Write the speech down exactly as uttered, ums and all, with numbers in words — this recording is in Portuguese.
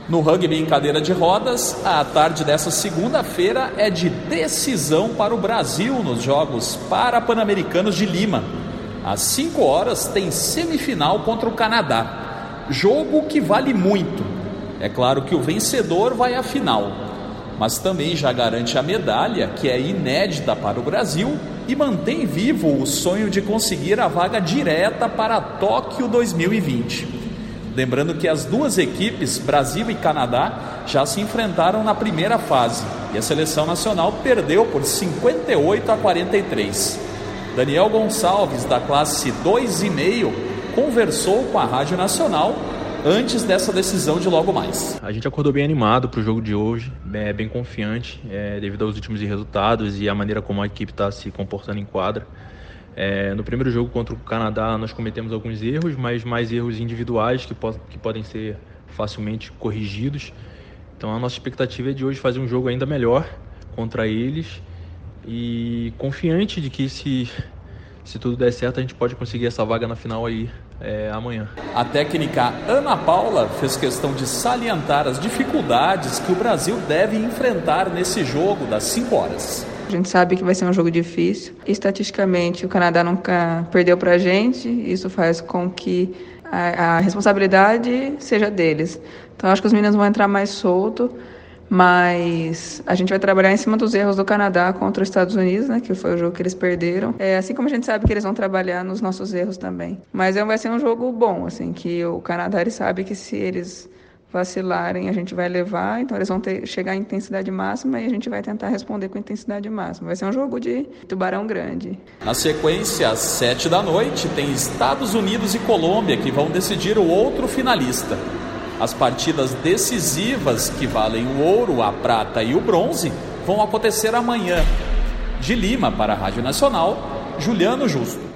No rugby em cadeira de rodas, a tarde dessa segunda-feira é de decisão para o Brasil nos Jogos Parapan-Americanos de Lima. Às cinco horas tem semifinal contra o Canadá. Jogo que vale muito. É claro que o vencedor vai à final, mas também já garante a medalha, que é inédita para o Brasil, e mantém vivo o sonho de conseguir a vaga direta para Tóquio dois mil e vinte. Lembrando que as duas equipes, Brasil e Canadá, já se enfrentaram na primeira fase e a seleção nacional perdeu por cinquenta e oito a quarenta e três. Daniel Gonçalves, da classe dois e meio, conversou com a Rádio Nacional antes dessa decisão de logo mais. A gente acordou bem animado para o jogo de hoje, é, bem confiante, é, devido aos últimos resultados e a maneira como a equipe está se comportando em quadra. É, no primeiro jogo contra o Canadá nós cometemos alguns erros, mas mais erros individuais que, po- que podem ser facilmente corrigidos. Então a nossa expectativa é de hoje fazer um jogo ainda melhor contra eles e confiante de que se, se tudo der certo a gente pode conseguir essa vaga na final aí é, amanhã. A técnica Ana Paula fez questão de salientar as dificuldades que o Brasil deve enfrentar nesse jogo das cinco horas. A gente sabe que vai ser um jogo difícil. Estatisticamente, o Canadá nunca perdeu para a gente. Isso faz com que a, a responsabilidade seja deles. Então, acho que os meninos vão entrar mais solto, mas a gente vai trabalhar em cima dos erros do Canadá contra os Estados Unidos, né, que foi o jogo que eles perderam. É, assim como a gente sabe que eles vão trabalhar nos nossos erros também. Mas é, vai ser um jogo bom, assim, que o Canadá ele sabe que se eles vacilarem, a gente vai levar, então eles vão ter, chegar em intensidade máxima e a gente vai tentar responder com intensidade máxima. Vai ser um jogo de tubarão grande. Na sequência, às sete da noite, tem Estados Unidos e Colômbia que vão decidir o outro finalista. As partidas decisivas, que valem o ouro, a prata e o bronze, vão acontecer amanhã. De Lima, para a Rádio Nacional, Juliano Justo.